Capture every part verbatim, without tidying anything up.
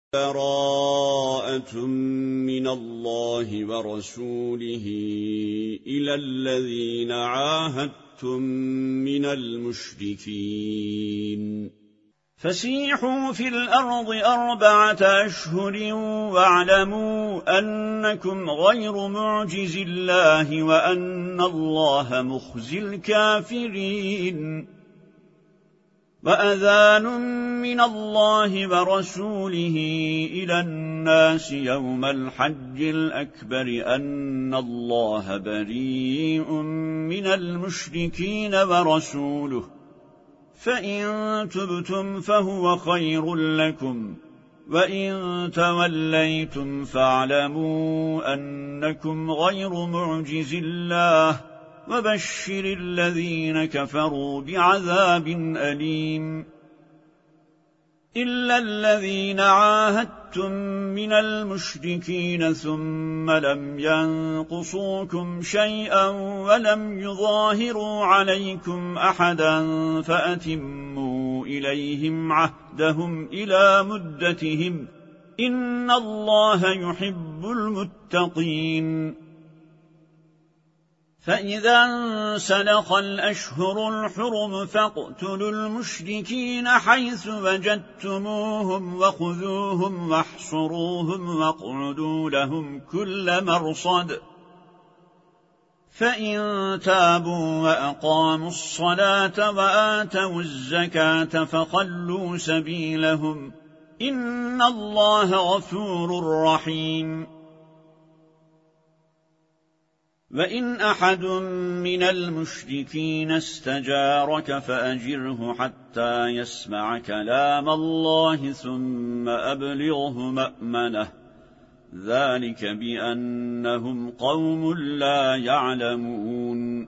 براءة من الله ورسوله إلى الذين عاهدتم من المشركين فسيحوا في الأرض أربعة أشهر واعلموا أنكم غير معجز الله وأن الله مخزي الكافرين وأذان من الله ورسوله إلى الناس يوم الحج الأكبر أن الله بريء من المشركين ورسوله فإن تبتم فهو خير لكم وإن توليتم فاعلموا أنكم غير معجز الله وبشر الذين كفروا بعذاب أليم إلا الذين عاهدتم من المشركين ثم لم ينقصوكم شيئا ولم يظاهروا عليكم أحدا فأتموا إليهم عهدهم إلى مدتهم إن الله يحب المتقين فإذا انسلخ الأشهر الحرم فاقتلوا المشركين حيث وجدتموهم وخذوهم واحصروهم واقعدوا لهم كل مرصد فإن تابوا وأقاموا الصلاة وآتوا الزكاة فخلوا سبيلهم إن الله غفور رحيم وإن أحد من المشركين استجارك فأجره حتى يسمع كلام الله ثم أبلغه مأمنه ذلك بأنهم قوم لا يعلمون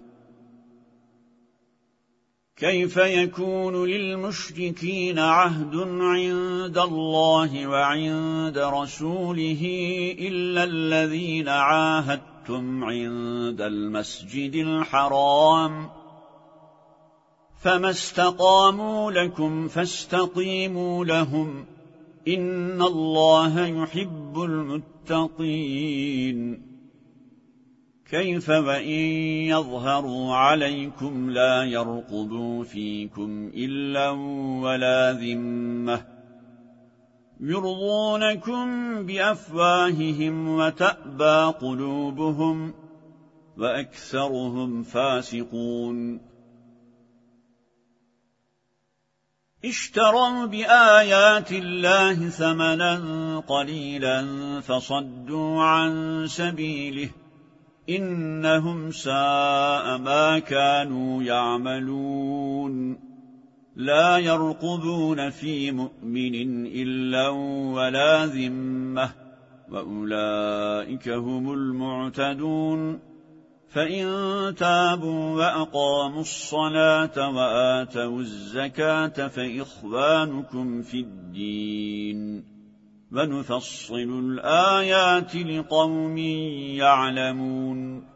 كيف يكون للمشركين عهد عند الله وعند رسوله إلا الذين عاهدوا عند المسجد الحرام فما استقاموا لكم فاستقيموا لهم إن الله يحب المتقين كيف وإن يظهروا عليكم لا يرقبوا فيكم إلا ولا ذمة يرضونكم بأفواههم وتأبى قلوبهم وأكثرهم فاسقون اشتروا بآيات الله ثمنا قليلا فصدوا عن سبيله إنهم ساء ما كانوا يعملون لا يرقبون في مؤمن إلا ولا ذمة وأولئك هم المعتدون فإن تابوا وأقاموا الصلاة وآتوا الزكاة فإخوانكم في الدين ونفصل الآيات لقوم يعلمون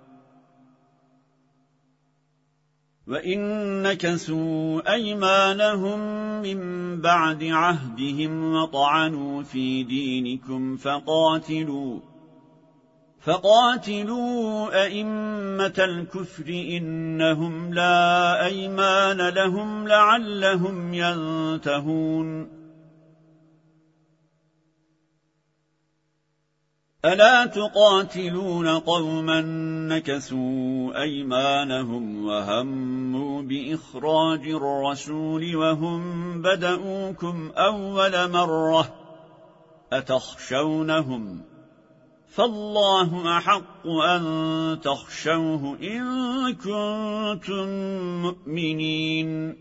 وإن نكثوا أيمانهم من بعد عهدهم وطعنوا في دينكم فقاتلوا فقاتلوا أئمة الكفر إنهم لا أيمان لهم لعلهم ينتهون ألا تقاتلون قوما نكثوا أيمانهم وهموا بإخراج الرسول وهم بدؤوكم أول مرة أتخشونهم فالله أحق أن تخشوه إن كنتم مؤمنين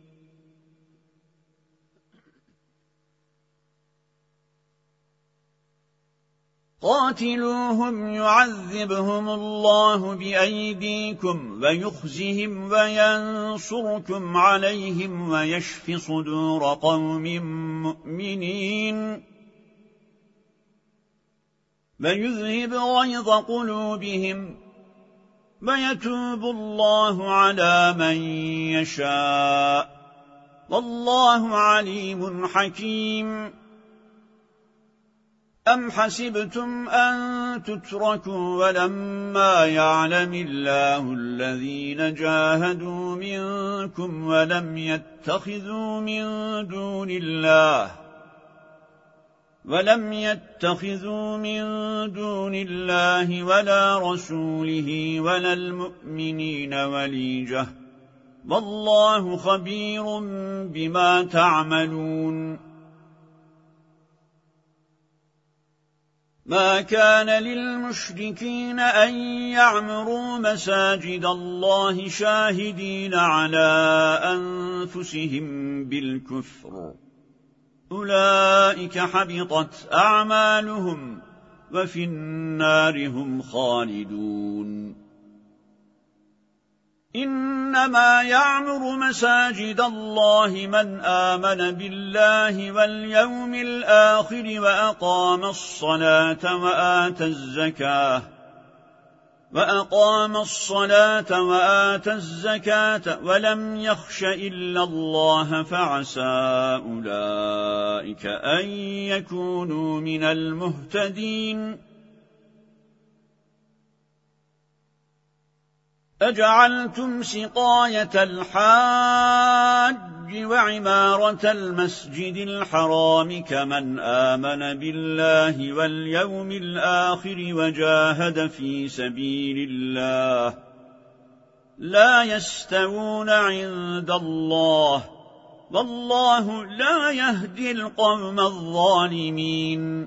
قاتلوهم يعذبهم الله بأيديكم ويخزهم وينصركم عليهم ويشف صدور قوم مؤمنين ويذهب غيظ قلوبهم ويتوب الله على من يشاء والله عليم حكيم أم حسبتم أن تتركوا ولما يعلم الله الذين جاهدوا منكم ولم يتخذوا من دون الله ولم يتخذوا من دون الله ولا رسوله ولا المؤمنين وليجة والله خبير بما تعملون ما كان للمشركين أن يعمروا مساجد الله شاهدين على أنفسهم بالكفر أولئك حبطت أعمالهم وفي النار هم خالدون إنما يعمر مساجد الله من آمن بالله واليوم الآخر وأقام الصلاة وآتى الزكاة وأقام الصلاة وآتى الزكاة ولم يخش إلا الله فعسى أولئك أن يكونوا من المهتدين أجعلتم سقاية الحاج وعمارة المسجد الحرام كمن آمن بالله واليوم الآخر وجاهد في سبيل الله لا يستوون عند الله والله لا يهدي القوم الظالمين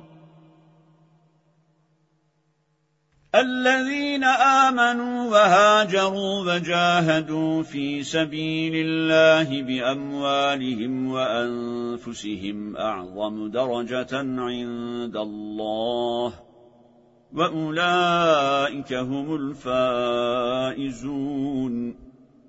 الذين آمنوا وهاجروا وجاهدوا في سبيل الله بأموالهم وأنفسهم أعظم درجة عند الله وأولئك هم الفائزون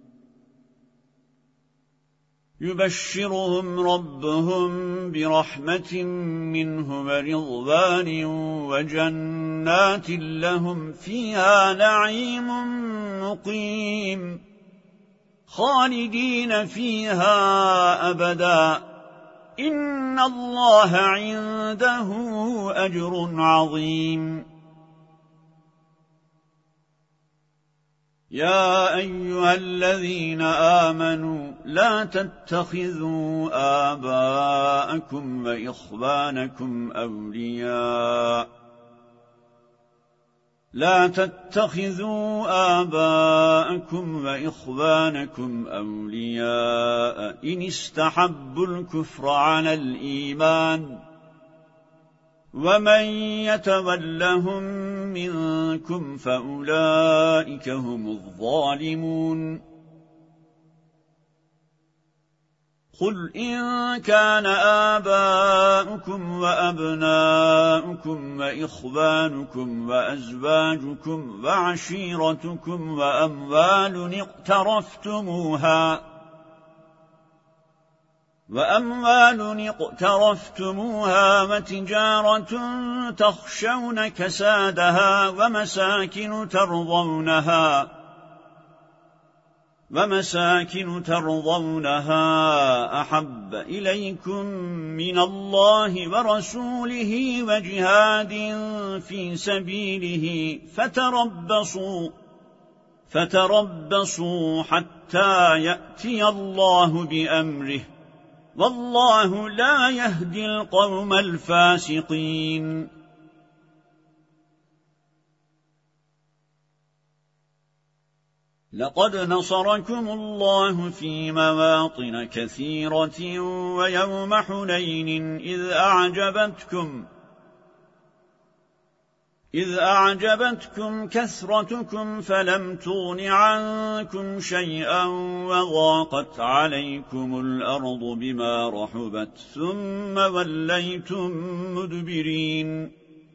يبشرهم ربهم برحمة منه ورضوان وجنات لهم فيها نعيم مقيم خالدين فيها أبدا إن الله عنده أجر عظيم يا أيها الذين آمنوا لا تتخذوا آباءكم وإخوانكم أولياء لا تتخذوا آباءكم وإخوانكم أولياء إن استحبوا الكفر على الإيمان ومن يتولهم منكم فأولئك هم الظالمون قل إن كان آباؤكم وأبناؤكم وإخوانكم وأزواجكم وعشيرتكم وأموال اقترفتموها وأموال اقترفتموها وتجارة تخشون كسادها ومساكن ترضونها ومساكن ترضونها أحب إليكم من الله ورسوله وجهاد في سبيله فتربصوا فتربصوا حتى يأتي الله بأمره والله لا يهدي القوم الفاسقين لقد نصركم الله في مواطن كثيرة ويوم حنين إذ أعجبتكم إذ أعجبتكم كثرتكم فلم تغن عنكم شيئا وضاقت عليكم الأرض بما رحبت ثم وليتم مدبرين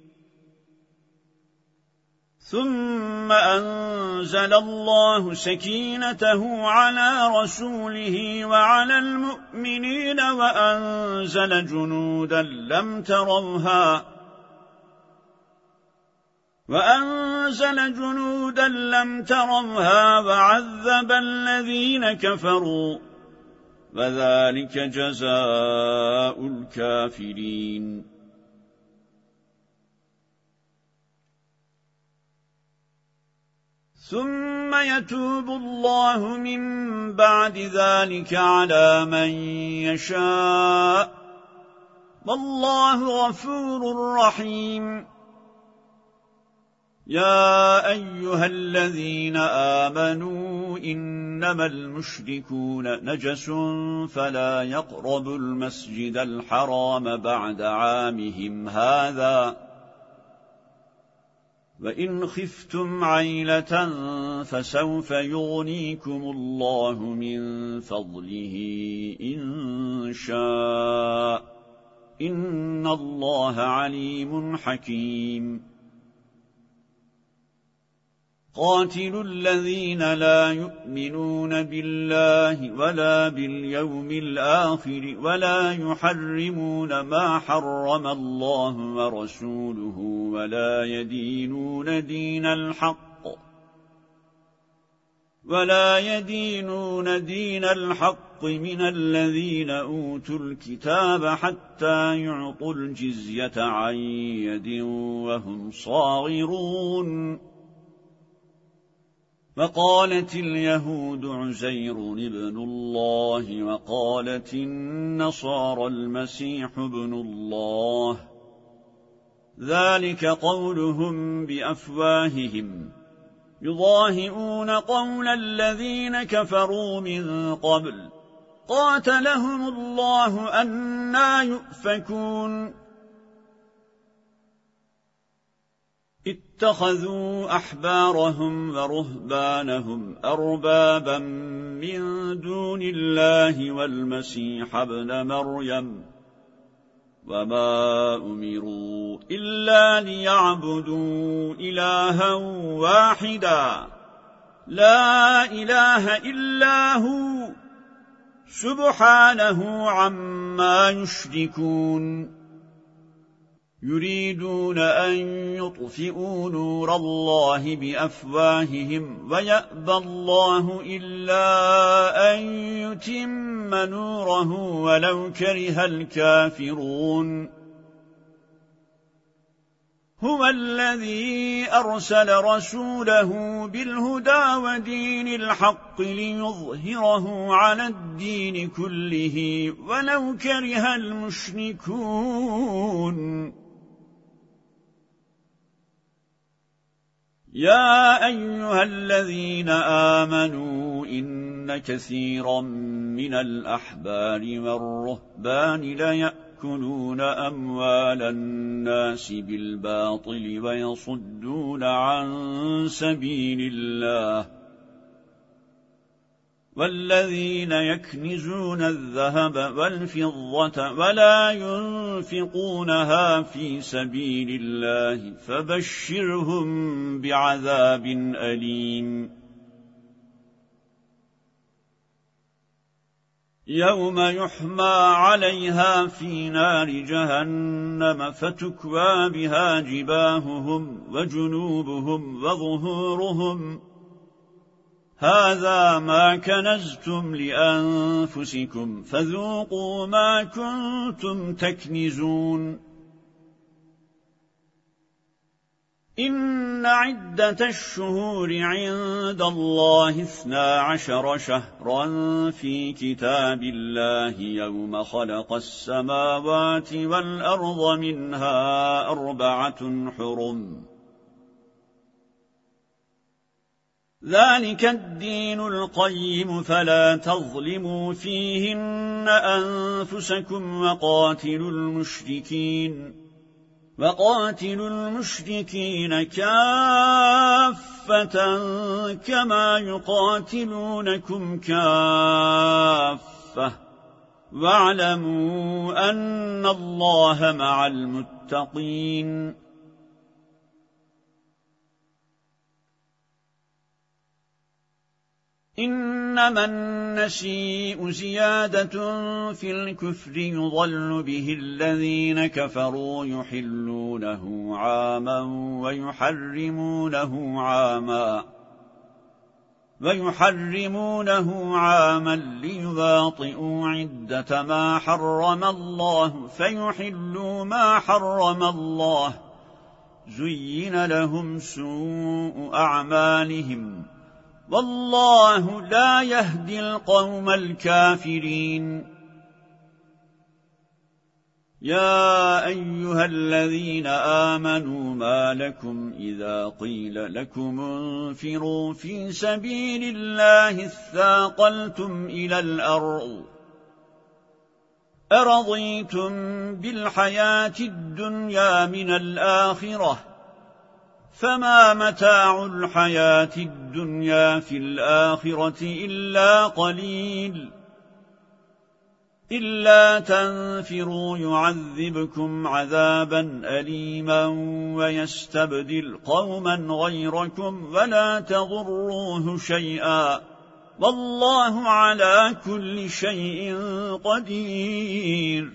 ثم أنزل الله سكينته على رسوله وعلى المؤمنين وأنزل جنودا لم تروها وأنزل جنودا لم تروها وعذب الذين كفروا وذلك جزاء الكافرين ثم يتوب الله من بعد ذلك على من يشاء والله غفور رحيم. يا أيها الذين آمنوا إنما المشركون نجس فلا يقربوا المسجد الحرام بعد عامهم هذا وإن خفتم عيلة فسوف يغنيكم الله من فضله إن شاء إن الله عليم حكيم. قاتلوا الذين لا يؤمنون بالله ولا باليوم الآخر ولا يحرمون ما حرم الله ورسوله ولا يدينون دين الحق ولا يدينون دين الحق من الذين أوتوا الكتاب حتى يعطوا الجزية عن يد وهم صاغرون. وقالت اليهود عزير ابن الله وقالت النصارى المسيح ابن الله ذلك قولهم بأفواههم يضاهئون قول الذين كفروا من قبل قاتلهم الله أنى يؤفكون. اتخذوا أحبارهم ورهبانهم أربابا من دون الله والمسيح ابن مريم وما أمروا إلا ليعبدوا إلها واحدا لا إله إلا هو سبحانه عما يشركون. يريدون أن يطفئوا نور الله بأفواههم ويأبى الله إلا أن يتم نوره ولو كره الكافرون. هو الذي أرسل رسوله بالهدى ودين الحق ليظهره على الدين كله ولو كره المشركون. يا أيها الذين آمنوا إن كثيرا من الأحبار والرهبان ليأكلون أموال الناس بالباطل ويصدون عن سبيل الله والذين يكنزون الذهب والفضة ولا ينفقونها في سبيل الله فبشرهم بعذاب أليم. يوم يحمى عليها في نار جهنم فتكوى بها جباههم وجنوبهم وظهورهم هذا ما كنزتم لأنفسكم فذوقوا ما كنتم تكنزون. إن عدة الشهور عند الله اثنا عشر شهرا في كتاب الله يوم خلق السماوات والأرض منها أربعة حرم ذلك الدين القيم فلا تظلموا فيهن أنفسكم وقاتلوا المشركين وقاتلوا المشركين كافة كما يقاتلونكم كافة واعلموا أن الله مع المتقين. إنما النسيء زيادة في الكفر يضل به الذين كفروا يحلونه عاما ويحرمونه عاما ويحرمونه عاما ليواطئوا عدة ما حرم الله فيحلوا ما حرم الله زين لهم سوء أعمالهم والله لا يهدي القوم الكافرين. يا أيها الذين آمنوا ما لكم إذا قيل لكم انفروا في سبيل الله اثاقلتم إلى الأرض أرضيتم بالحياة الدنيا من الآخرة فما متاع الحياة الدنيا في الآخرة إلا قليل إلا تنفروا يعذبكم عذابا أليما ويستبدل قوما غيركم ولا تضروه شيئا والله على كل شيء قدير.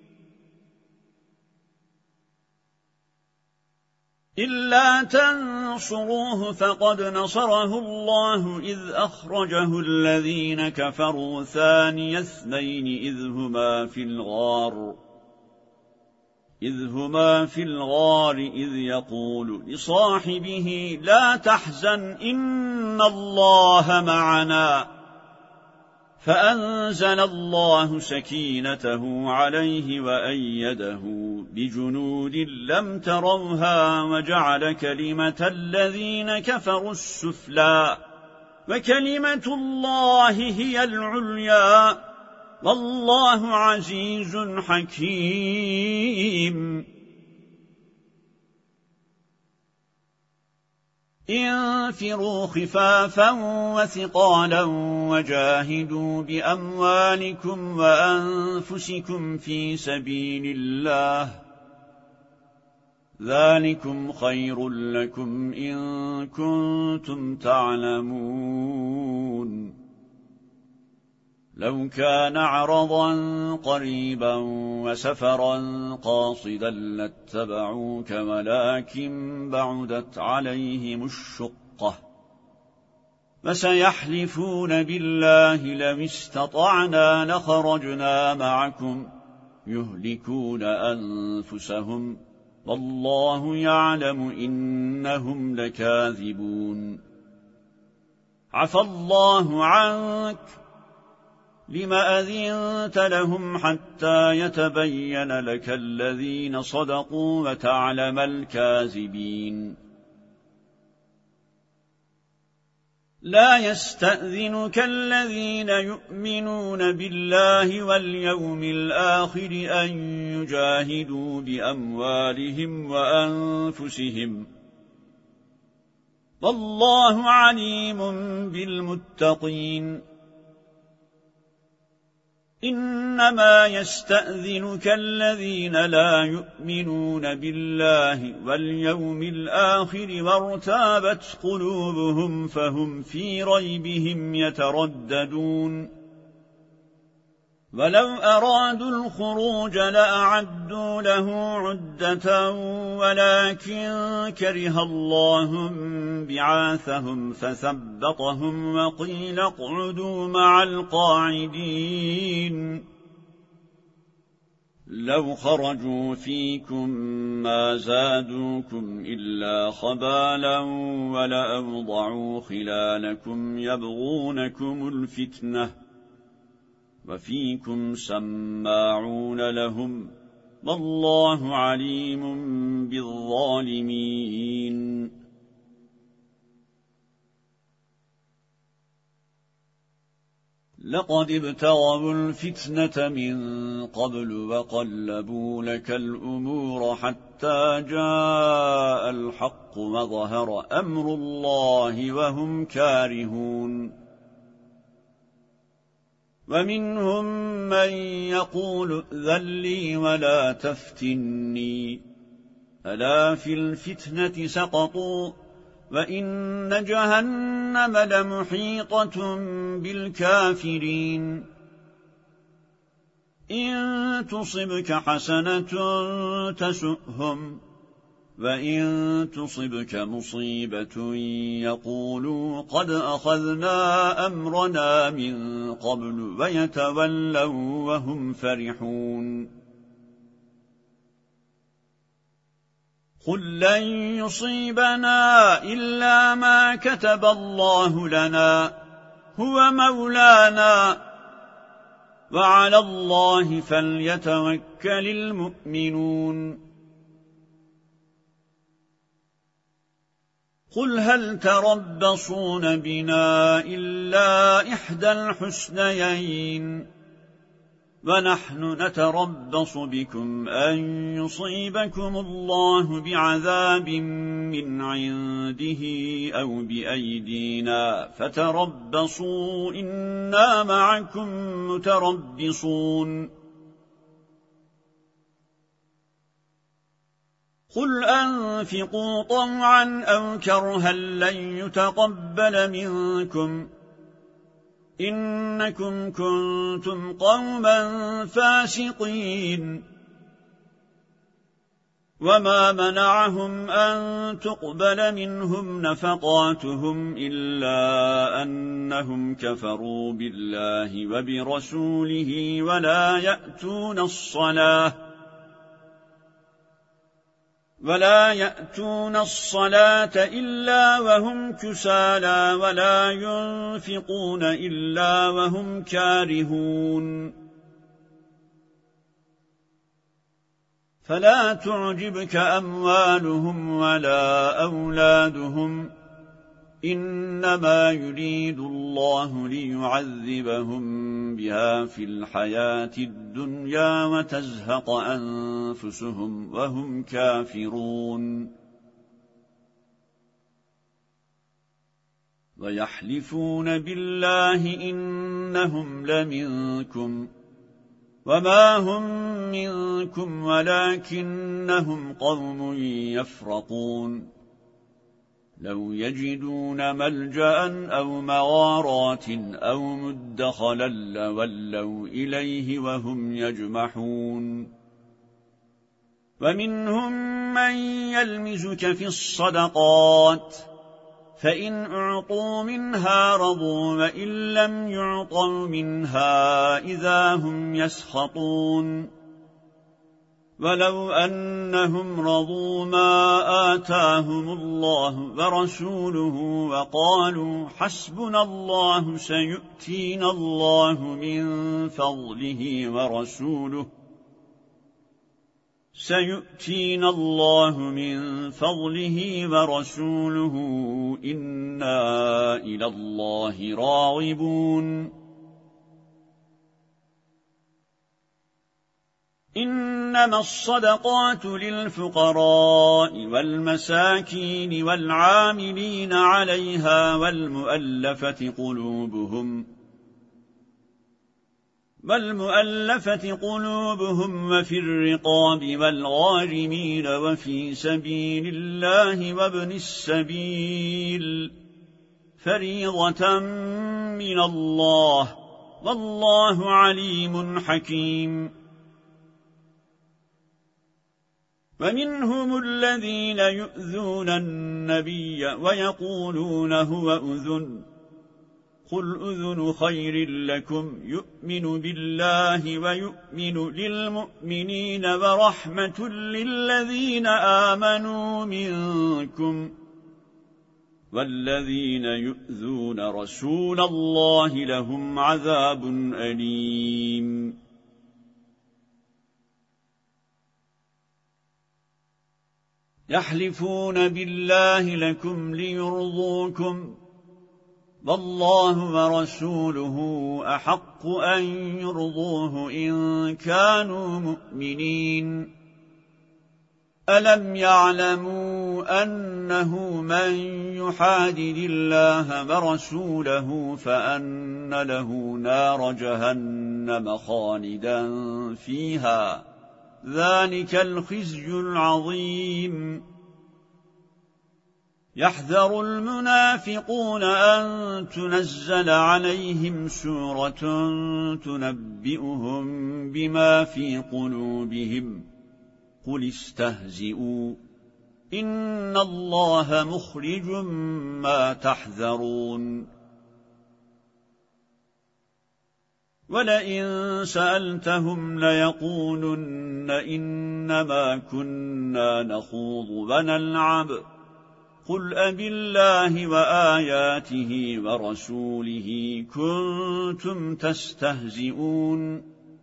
إلا تنصروه فقد نصره الله إذ أخرجه الذين كفروا ثاني اثنين إذ هما في الغار إذ هما في الغار إذ يقول لصاحبه لا تحزن إن الله معنا فأنزل الله سكينته عليه وأيده بجنود لم تروها وجعل كلمة الذين كفروا السفلى وكلمة الله هي العليا والله عزيز حكيم. انفروا خفافا وثقالا وجاهدوا بأموالكم وأنفسكم في سبيل الله ذلكم خير لكم إن كنتم تعلمون. لو كان عرضا قريبا وسفرا قاصدا لاتبعوك ولكن بعدت عليهم الشقة فسيحلفون بالله لم استطعنا لخرجنا معكم يهلكون أنفسهم والله يعلم إنهم لكاذبون. عفى الله عنك لما أذنت لهم حتى يتبين لك الذين صدقوا وتعلم الكاذبين. لا يستأذنك الذين يؤمنون بالله واليوم الآخر أن يجاهدوا بأموالهم وأنفسهم والله عليم بالمتقين. إنما يستأذنك الذين لا يؤمنون بالله واليوم الآخر وارتابت قلوبهم فهم في ريبهم يترددون. ولو أرادوا الخروج لأعدوا له عدة ولكن كره الله بعاثهم فثبطهم وقيل اقعدوا مع القاعدين. لو خرجوا فيكم ما زادوكم إلا خبالا ولأوضعوا خلالكم يبغونكم الفتنة وفيكم سماعون لهم والله عليم بالظالمين. لقد ابتغوا الفتنة من قبل وقلبوا لك الأمور حتى جاء الحق وظهر أمر الله وهم كارهون. ومنهم من يقول ائذن لي ولا تفتني ألا في الفتنة سقطوا وإن جهنم لمحيطة بالكافرين. إن تصبك حسنة تسؤهم وإن تصبك مصيبة يقولوا قد أخذنا أمرنا من قبل ويتولوا وهم فرحون. قل لن يصيبنا إلا ما كتب الله لنا هو مولانا وعلى الله فليتوكل المؤمنون قل هل تربصون بنا إلا إحدى الحسنيين ونحن نتربص بكم أن يصيبكم الله بعذاب من عنده أو بأيدينا فتربصوا إنا معكم متربصون قل أنفقوا طوعا أو كرها لن يتقبل منكم إنكم كنتم قوما فاسقين وما منعهم أن تقبل منهم نفقاتهم إلا أنهم كفروا بالله وبرسوله ولا يأتون الصلاة ولا يأتون الصلاة إلا وهم كسالى ولا ينفقون إلا وهم كارهون فلا تعجبك أموالهم ولا أولادهم إنما يريد الله ليعذبهم بها في الحياة الدنيا وتزهق أنفسهم وهم كافرون ويحلفون بالله إنهم لمنكم وما هم منكم ولكنهم قوم يفرقون لو يجدون ملجأ أو مغارات أو مدخلا لولوا إليه وهم يجمحون ومنهم من يلمزك في الصدقات فإن أعطوا منها رضوا وإن لم يعطوا منها إذا هم يسخطون ولو أنهم رضوا ما آتاهم الله ورسوله وقالوا حسبنا الله سيؤتينا الله من فضله ورسوله سيؤتينا الله من فضله ورسوله إنا إلى الله راغبون إنما الصدقات للفقراء والمساكين والعاملين عليها والمؤلفة قلوبهم والمؤلفة قلوبهم وفي الرقاب والغارمين وفي سبيل الله وابن السبيل فريضة من الله والله عليم حكيم ومنهم الذين يؤذون النبي ويقولون هو أذن قل أذن خير لكم يؤمن بالله ويؤمن للمؤمنين ورحمة للذين آمنوا منكم والذين يؤذون رسول الله لهم عذاب أليم يحلفون بالله لكم ليرضوكم والله ورسوله أحق أن يرضوه إن كانوا مؤمنين ألم يعلموا أنه من يحادد الله ورسوله فأن له نار جهنم خالدا فيها ذلك الخزي العظيم يحذر المنافقون أن تنزل عليهم سورة تنبئهم بما في قلوبهم قل استهزئوا إن الله مخرج ما تحذرون ولئن سألتهم ليقولن إنما كنا نخوض ونلعب قل أبالله وآياته ورسوله كنتم تستهزئون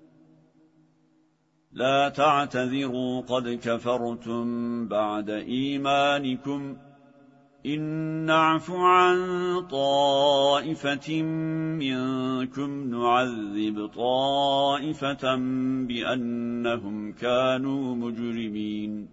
لا تعتذروا قد كفرتم بعد إيمانكم إن نعف عن طائفة منكم نعذب طائفة بأنهم كانوا مجرمين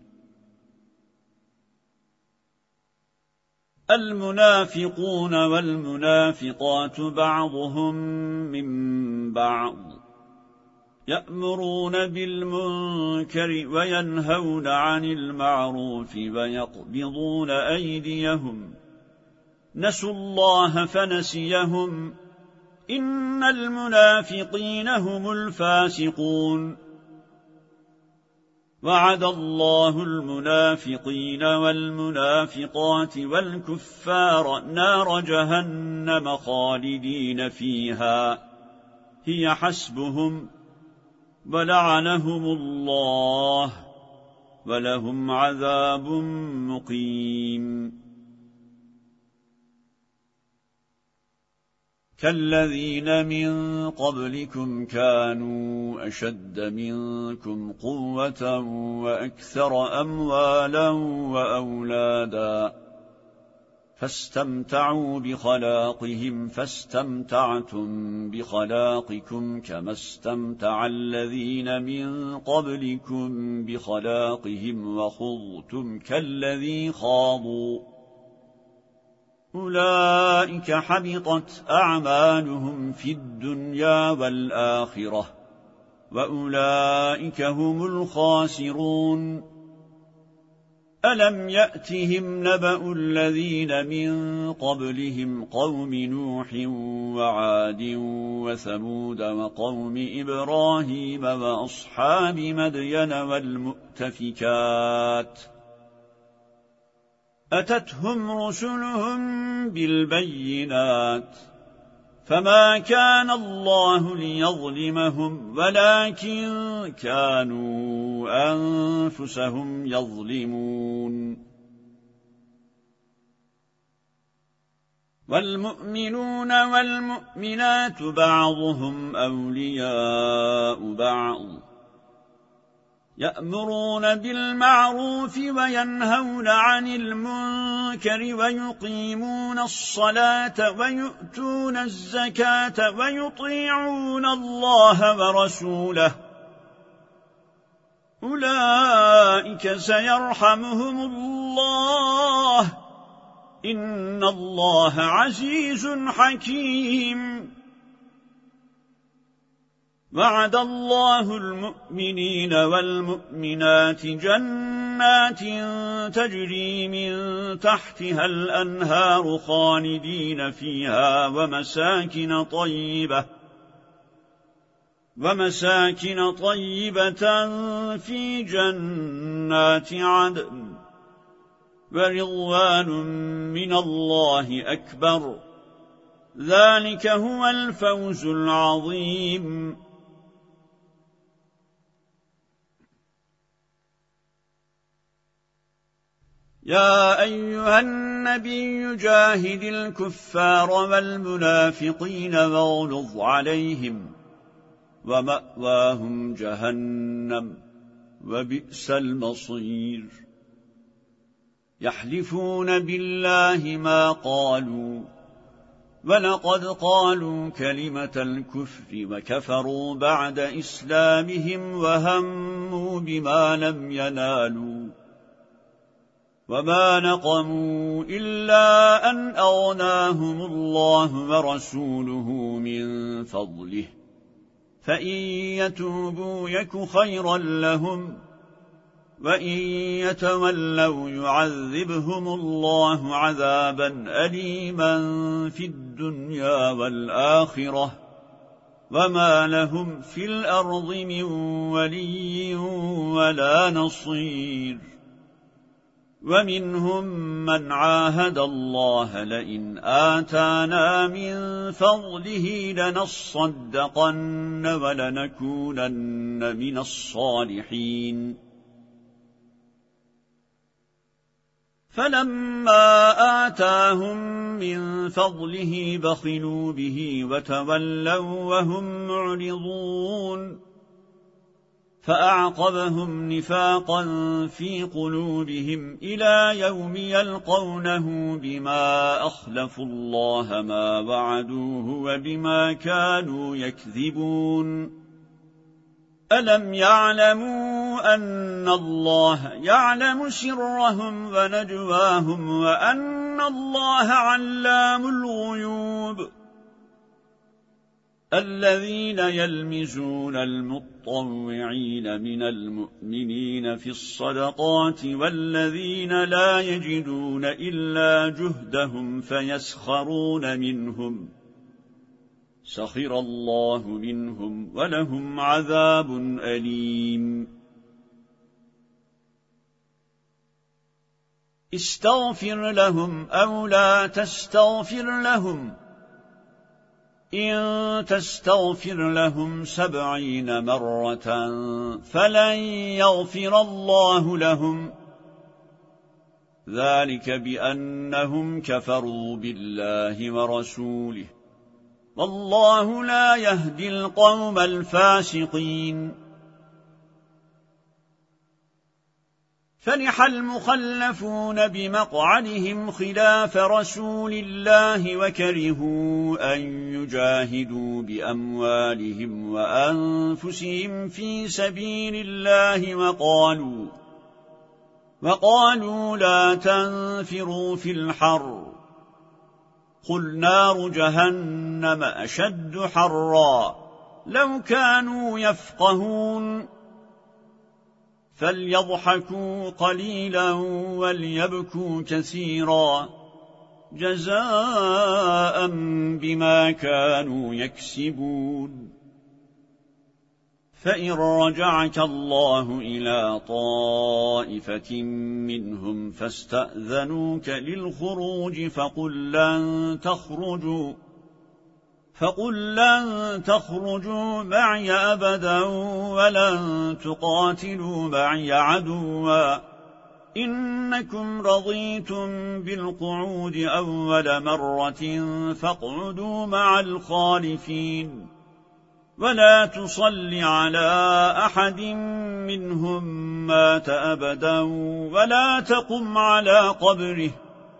المنافقون والمنافقات بعضهم من بعض يأمرون بالمنكر وينهون عن المعروف ويقبضون أيديهم نسوا الله فنسيهم إن المنافقين هم الفاسقون وعد الله المنافقين والمنافقات والكفار نار جهنم خالدين فيها هي حسبهم ولعنهم الله ولهم عذاب مقيم كالذين من قبلكم كانوا أشد منكم قوة وأكثر أموالا وأولادا فاستمتعوا بخلاقهم فاستمتعتم بخلاقكم كما استمتع الذين من قبلكم بخلاقهم وخضتم كالذي خاضوا أولئك حبطت أعمالهم في الدنيا والآخرة وأولئك هم الخاسرون ألم يأتهم نبأ الذين من قبلهم قوم نوح وعاد وثمود وقوم إبراهيم وأصحاب مدين والمؤتفكات أتتهم رسلهم بالبينات فما كان الله ليظلمهم ولكن كانوا أنفسهم يظلمون والمؤمنون والمؤمنات بعضهم أولياء بعض يأمرون بالمعروف وينهون عن المنكر ويقيمون الصلاة ويؤتون الزكاة ويطيعون الله ورسوله أولئك سيرحمهم الله إن الله عزيز حكيم وعد الله المؤمنين والمؤمنات جنات تجري من تحتها الأنهار خالدين فيها ومساكن طيبة ومساكن طيبة في جنات عدن ورضوان من الله أكبر ذلك هو الفوز العظيم يا أيها النبي جاهد الكفار والمنافقين واغلظ عليهم ومأواهم جهنم وبئس المصير يحلفون بالله ما قالوا ولقد قالوا كلمة الكفر وكفروا بعد إسلامهم وهموا بما لم ينالوا وما نقموا إلا أن أغناهم الله ورسوله من فضله فإن يتوبوا يك خيرا لهم وإن يتولوا يعذبهم الله عذابا أليما في الدنيا والآخرة وما لهم في الأرض من ولي ولا نصير ومنهم من عاهد الله لئن آتانا من فضله لنصدقن ولنكونن من الصالحين فلما آتاهم من فضله بخلوا به وتولوا وهم معرضون فأعقبهم نفاقا في قلوبهم إلى يوم يلقونه بما أخلفوا الله ما وعدوه وبما كانوا يكذبون ألم يعلموا أن الله يعلم سرهم ونجواهم وأن الله علام الغيوب الذين يلمزون المطوعين من المؤمنين في الصدقات والذين لا يجدون إلا جهدهم فيسخرون منهم سخر الله منهم ولهم عذاب أليم استغفر لهم أو لا تستغفر لهم إن تستغفر لهم سبعين مرة فلن يغفر الله لهم ذلك بأنهم كفروا بالله ورسوله والله لا يهدي القوم الفاسقين فرح المخلفون بمقعدهم خلاف رسول الله وكرهوا أن يجاهدوا بأموالهم وأنفسهم في سبيل الله وقالوا وقالوا لا تنفروا في الحر قل نار جهنم أشد حرا لو كانوا يفقهون فليضحكوا قليلا وليبكوا كثيرا جزاء بما كانوا يكسبون فإن رجعك الله إلى طائفة منهم فاستأذنوك للخروج فقل لن تخرجوا فقل لن تخرجوا معي أبدا ولن تقاتلوا معي عدوا إنكم رضيتم بالقعود أول مرة فاقعدوا مع الخالفين ولا تصل على أحد منهم مات أبدا ولا تقم على قبره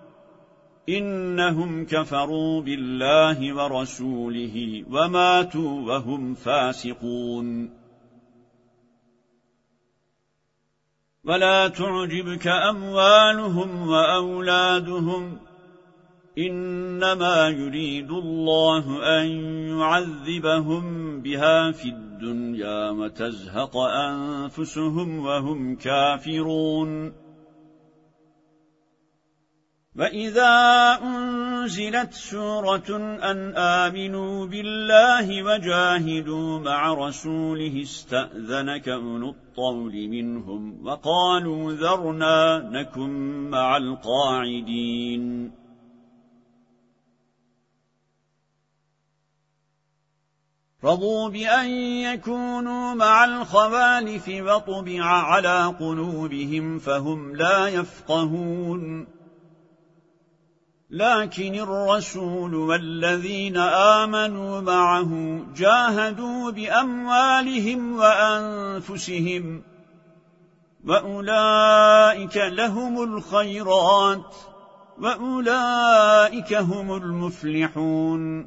إنهم كفروا بالله ورسوله وماتوا وهم فاسقون ولا تعجبك أموالهم وأولادهم إنما يريد الله أن يعذبهم بها في الدنيا وتزهق أنفسهم وهم كافرون وإذا أنزلت سورة أن آمنوا بالله وجاهدوا مع رسوله استأذنك أولو الطول منهم وقالوا ذرنا نكن مع القاعدين رضوا بأن يكونوا مع الخوالف وطبع على قلوبهم فهم لا يفقهون لكن الرسول والذين آمنوا معه جاهدوا بأموالهم وأنفسهم وأولئك لهم الخيرات وأولئك هم المفلحون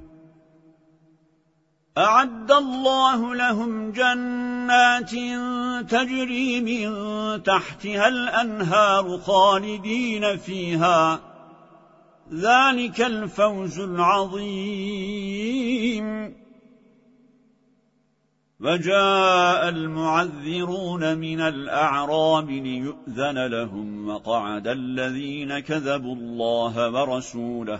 أعد الله لهم جنات تجري من تحتها الأنهار خالدين فيها ذلك الفوز العظيم وجاء المعذرون من الأعراب ليؤذن لهم وقعد الذين كذبوا الله ورسوله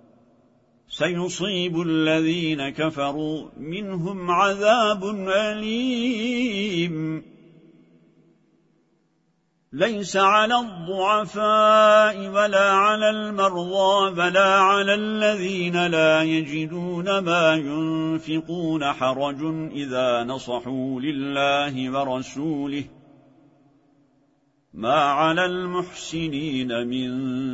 سيصيب الذين كفروا منهم عذاب أليم ليس على الضعفاء ولا على المرضى ولا على الذين لا يجدون ما ينفقون حرج إذا نصحوا لله ورسوله ما على المحسنين من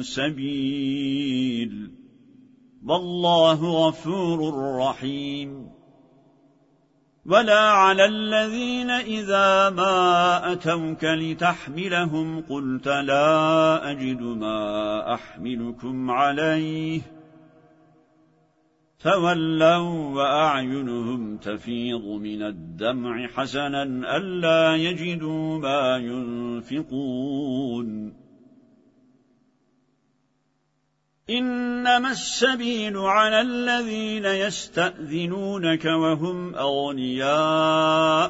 سبيل والله غفور رحيم ولا على الذين إذا ما أتوك لتحملهم قلت لا أجد ما أحملكم عليه تولوا وأعينهم تفيض من الدمع حسنا ألا يجدوا ما ينفقون إنما السبيل على الذين يستأذنونك وهم أغنياء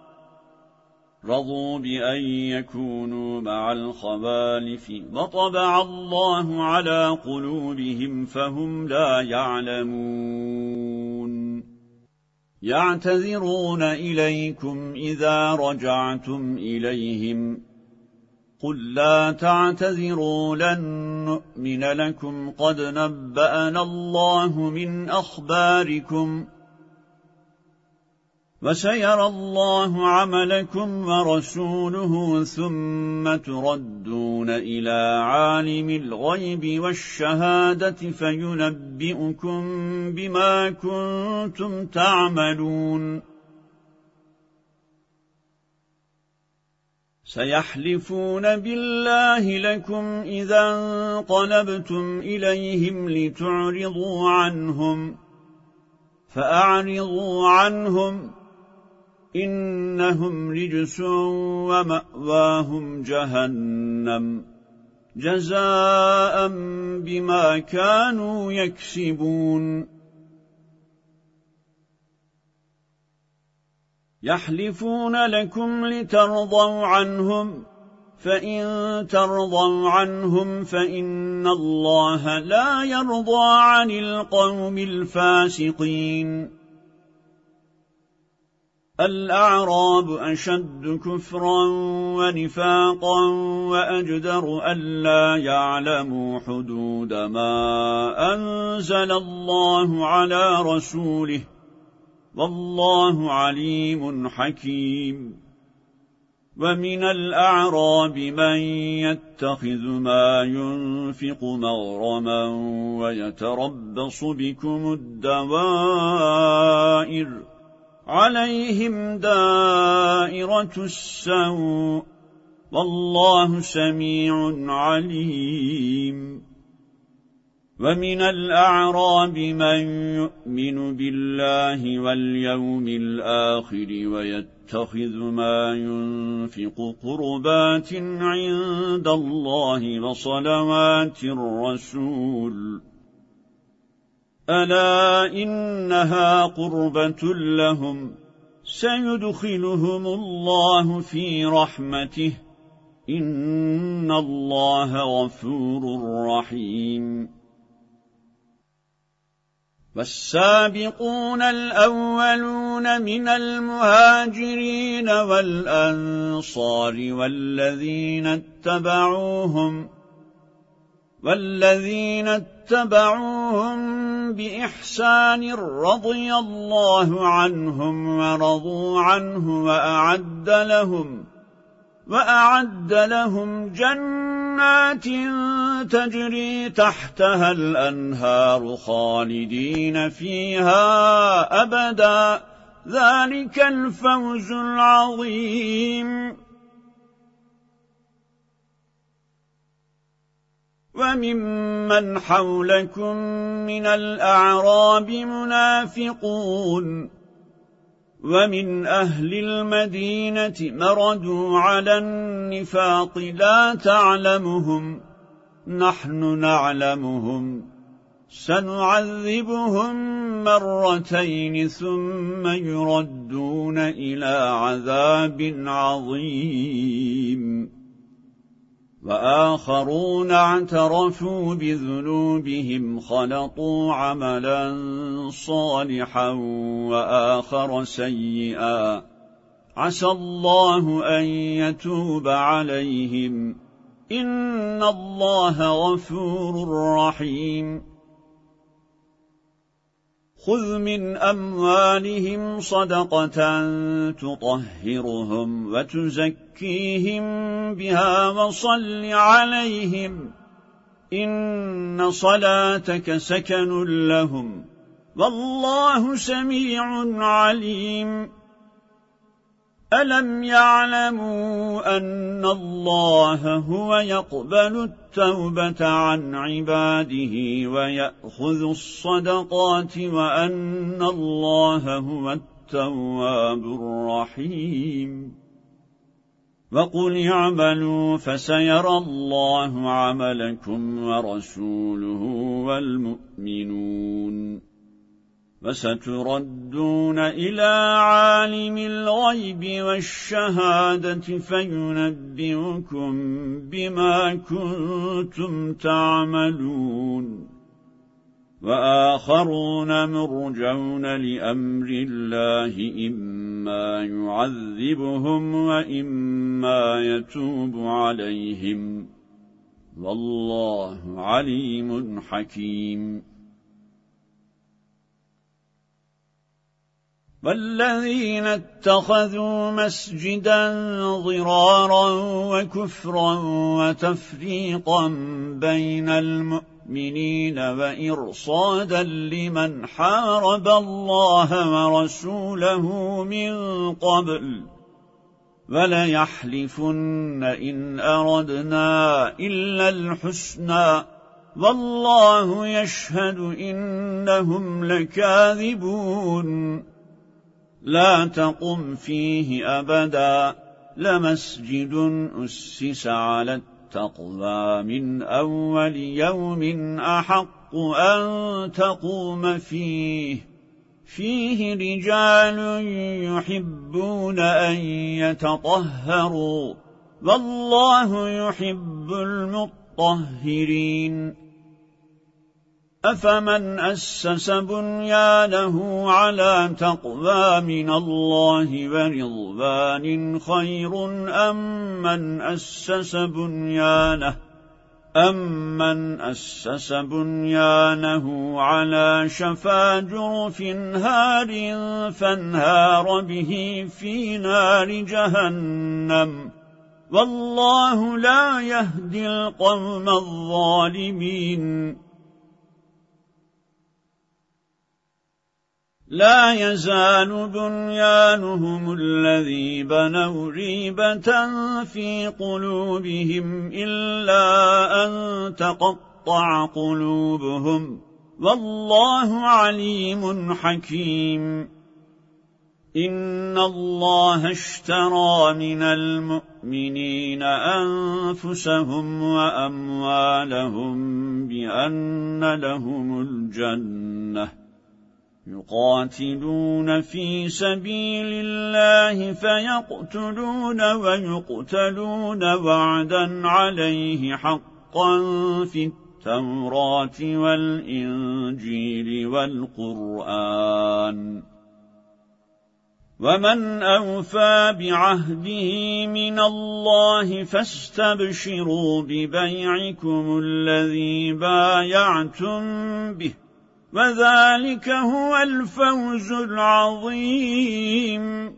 رضوا بأن يكونوا مع الخوالف وطبع الله على قلوبهم فهم لا يعلمون يعتذرون إليكم إذا رجعتم إليهم قل لا تعتذروا لن نؤمن لكم قد نبأنا الله من أخباركم وسيرى الله عملكم ورسوله ثم تردون إلى عالم الغيب والشهادة فينبئكم بما كنتم تعملون سيحلفون بالله لكم إذا انقلبتم إليهم لتعرضوا عنهم فأعرضوا عنهم إنهم رجس ومأواهم جهنم جزاء بما كانوا يكسبون يحلفون لكم لترضوا عنهم فإن ترضوا عنهم فإن الله لا يرضى عن القوم الفاسقين الأعراب أشد كفرا ونفاقا وأجدر ألا يعلموا حدود ما أنزل الله على رسوله والله عليم حكيم ومن الأعراب من يتخذ ما ينفق مغرما ويتربص بكم الدوائر عليهم دائرة السوء والله سميع عليم ومن الأعراب من يؤمن بالله واليوم الآخر ويتخذ ما ينفق قربات عند الله وصلوات الرسول ألا إنها قربة لهم سيدخلهم الله في رحمته إن الله غفور رحيم والسابقون الأولون من المهاجرين والأنصار والذين اتبعوهم والذين اتبعوهم بإحسان رضي الله عنهم ورضوا عنه وأعد لهم وأعد لهم جنات تجري تحتها الأنهار خالدين فيها أبدا ذلك الفوز العظيم وممن حولكم من الأعراب منافقون ومن أهل المدينة مردوا على النفاق لا تعلمهم نحن نعلمهم سنعذبهم مرتين ثم يردون إلى عذاب عظيم وآخرون اعترفوا بذنوبهم خلطوا عملا صالحا وآخر سيئا عسى الله أن يتوب عليهم إن الله غفور رحيم خذ من أموالهم صدقة تطهرهم وتزكيهم بها وصل عليهم إن صلاتك سكن لهم والله سميع عليم ألم يعلموا أن الله هو يقبل التوبة عن عباده ويأخذ الصدقات وأن الله هو التواب الرحيم وقل اعملوا فسيرى الله عملكم ورسوله والمؤمنون وستردون إلى عالم الغيب والشهادة فينبئكم بما كنتم تعملون وآخرون مرجون لأمر الله إما يعذبهم وإما يتوب عليهم والله عليم حكيم والذين اتخذوا مسجدا ضرارا وكفرا وتفريقا بين المؤمنين وإرصادا لمن حارب الله ورسوله من قبل وليحلفن إن أردنا إلا الحسنى والله يشهد إنهم لكاذبون لا تقم فيه أبدا لمسجد أسس على التقوى من أول يوم أحق أن تقوم فيه فيه رجال يحبون أن يتطهروا والله يحب المطهرين أفمن أسس بنيانه على تقوى من الله ورضوان خير أم من أسس بنيانه أمن أسس بنيانه على شفا جرف هار فانهار به في نار جهنم والله لا يهدي القوم الظالمين لا يزال بنيانهم الذي بنوا ريبة في قلوبهم إلا أن تقطع قلوبهم والله عليم حكيم إن الله اشترى من المؤمنين أنفسهم وأموالهم بأن لهم الجنة يقاتلون في سبيل الله فيقتلون ويقتلون وعدا عليه حقا في التوراة والإنجيل والقرآن ومن أوفى بعهده من الله فاستبشروا ببيعكم الذي بايعتم به وذلك هو الفوز العظيم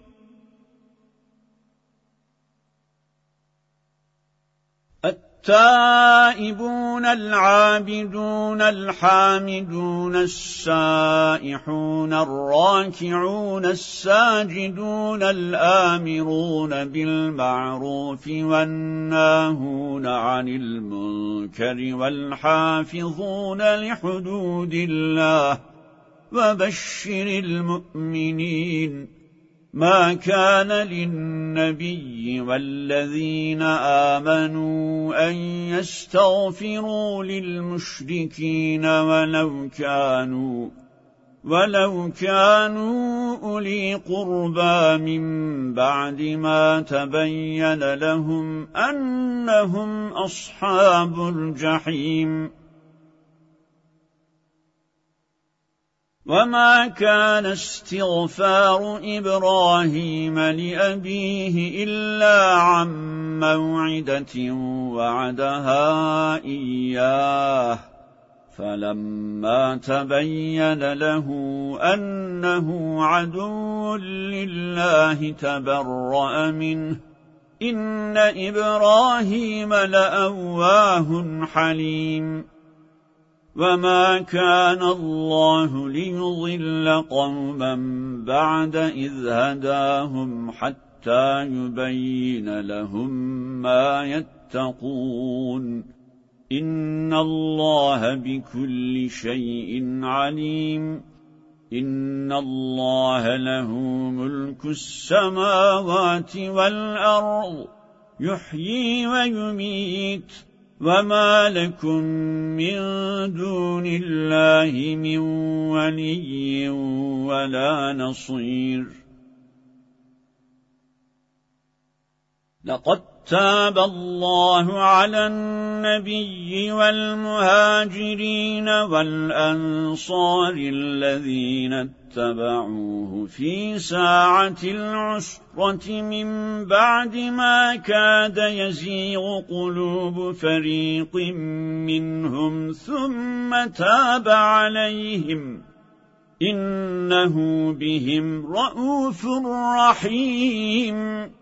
التائبون العابدون الحامدون السائحون الراكعون الساجدون الآمرون بالمعروف والناهون عن المنكر والحافظون لحدود الله وبشر المؤمنين ما كان للنبي والذين آمنوا أن يستغفروا للمشركين ولو كانوا ولو كانوا أولي قربى من بعد ما تبين لهم أنهم أصحاب الجحيم وما كان استغفار إبراهيم لأبيه إلا عن موعدة وعدها إياه فلما تبين له أنه عدو لله تبرأ منه إن إبراهيم لأواه حليم وما كان الله ليضل قوما بعد إذ هداهم حتى يبين لهم ما يتقون إن الله بكل شيء عليم إن الله له ملك السماوات والأرض يحيي ويميت وما لكم من دون الله من ولي ولا نصير لقد تاب الله على النبي والمهاجرين والأنصار الذين اتبعوه في ساعة العسرة من بعد ما كاد يزيغ قلوب فريق منهم ثم تاب عليهم إنه بهم رءوف رحيم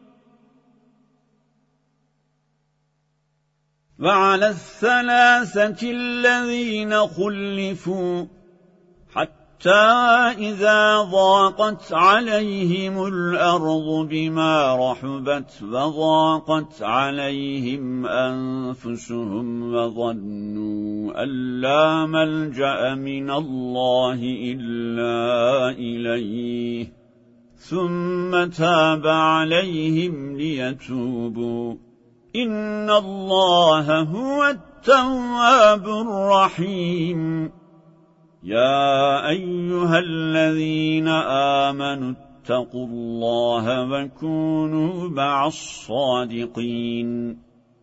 وعلى الثلاثة الذين خلفوا حتى إذا ضاقت عليهم الأرض بما رحبت وضاقت عليهم أنفسهم وظنوا أن لا ملجأ من الله إلا إليه ثم تاب عليهم ليتوبوا إن الله هو التواب الرحيم يا أيها الذين آمنوا اتقوا الله وكونوا مع الصادقين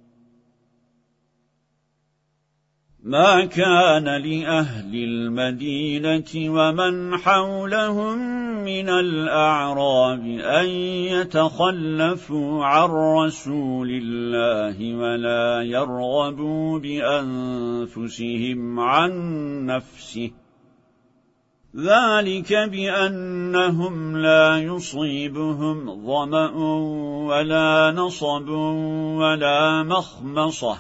ما كان لأهل المدينة ومن حولهم من الأعراب أن يتخلفوا عن رسول الله ولا يرغبوا بأنفسهم عن نفسه ذلك بأنهم لا يصيبهم ظمأ ولا نصب ولا مخمصة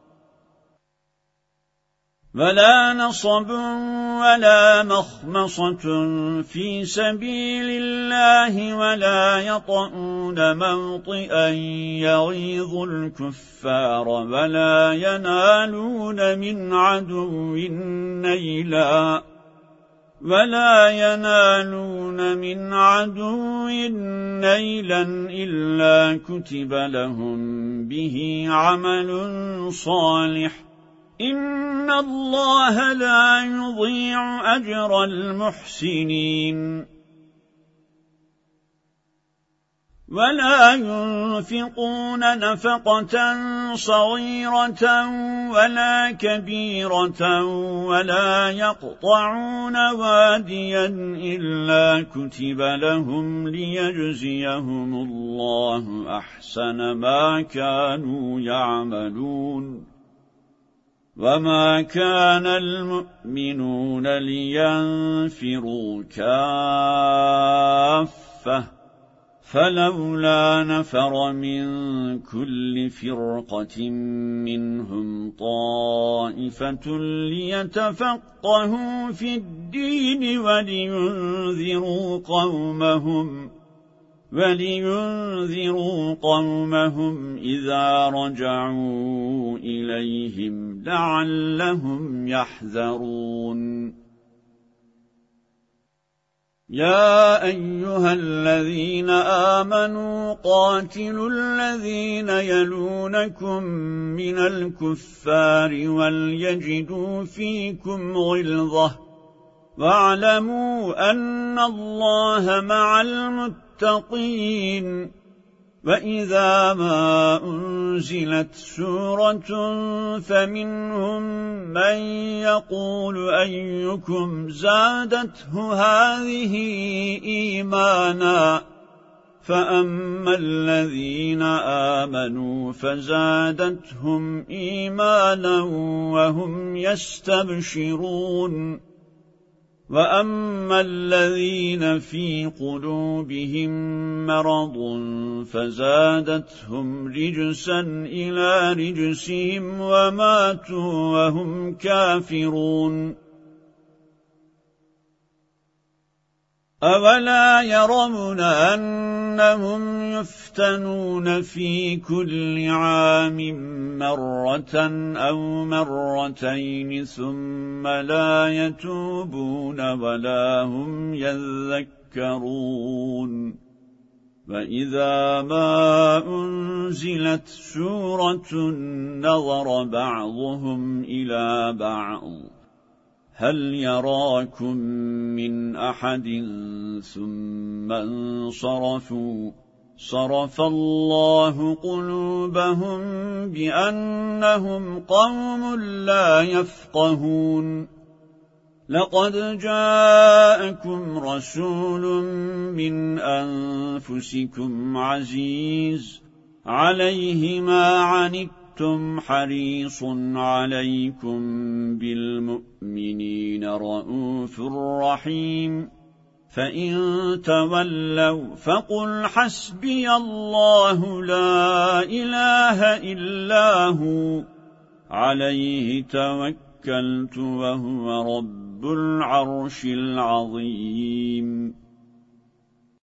ولا نصب ولا مخمصة في سبيل الله ولا يطؤون موطئا يغيظ الكفار ولا ينالون من عدو نيلا ولا ينالون من عدو نيلا إلا كتب لهم به عمل صالح إن الله لا يضيع أجر المحسنين ولا ينفقون نفقة صغيرة ولا كبيرة ولا يقطعون واديا إلا كتب لهم ليجزيهم الله أحسن ما كانوا يعملون وما كان المؤمنون لينفروا كافة فلولا نفر من كل فرقة منهم طائفة ليتفقهوا في الدين ولينذروا قومهم ولينذروا قومهم إذا رجعوا إليهم لعلهم يحذرون يا أيها الذين آمنوا قاتلوا الذين يلونكم من الكفار وليجدوا فيكم غلظة واعلموا أن الله مع المتقين وَإِذَا مَا أُنْزِلَتْ سُورَةٌ فَمِنْهُمْ مَنْ يَقُولُ أَيُّكُمْ زَادَتْهُ هَذِهِ إِيمَانًا فَأَمَّا الَّذِينَ آمَنُوا فَزَادَتْهُمْ إِيمَانًا وَهُمْ يَسْتَبْشِرُونَ وَأَمَّا الَّذِينَ فِي قُلُوبِهِم مَّرَضٌ فَزَادَتْهُمْ رِجْسًا إِلَى رِجْسِهِمْ وَمَاتُوا وَهُمْ كَافِرُونَ أَوَلَا يَرَوْنَ أَنَّهُمْ يُفْتَنُونَ فِي كُلِّ عَامٍ مَّرَّةً أَوْ مَرَّتَيْنِ ثُمَّ لَا يَتُوبُونَ وَلَا هُمْ يَذَّكَّرُونَ وَإِذَا مَا أُنْزِلَتْ سُورَةٌ نَظَرَ بَعْضُهُمْ إِلَى بَعْضٍ هَلْ يَرَاكُمْ مِنْ أَحَدٍ ثُمَّ انصَرَفُوا صَرَفَ اللَّهُ قُلُوبَهُمْ بِأَنَّهُمْ قَوْمٌ لَا يَفْقَهُونَ لَقَدْ جَاءَكُمْ رَسُولٌ مِّنْ أَنفُسِكُمْ عَزِيزٌ عَلَيْهِ مَا عَنِتُّمْ حَرِيصٌ عَلَيْكُمْ بِالْمُؤْمِنِينَ رَءُوفٌ رَحِيمٌ فَإِن تَوَلَّوْا فَقُلْ حَسْبِيَ اللَّهُ لَا إِلَٰهَ إِلَّا هُوَ عَلَيْهِ تَوَكَّلْتُ وَهُوَ رَبُّ الْعَرْشِ الْعَظِيمِ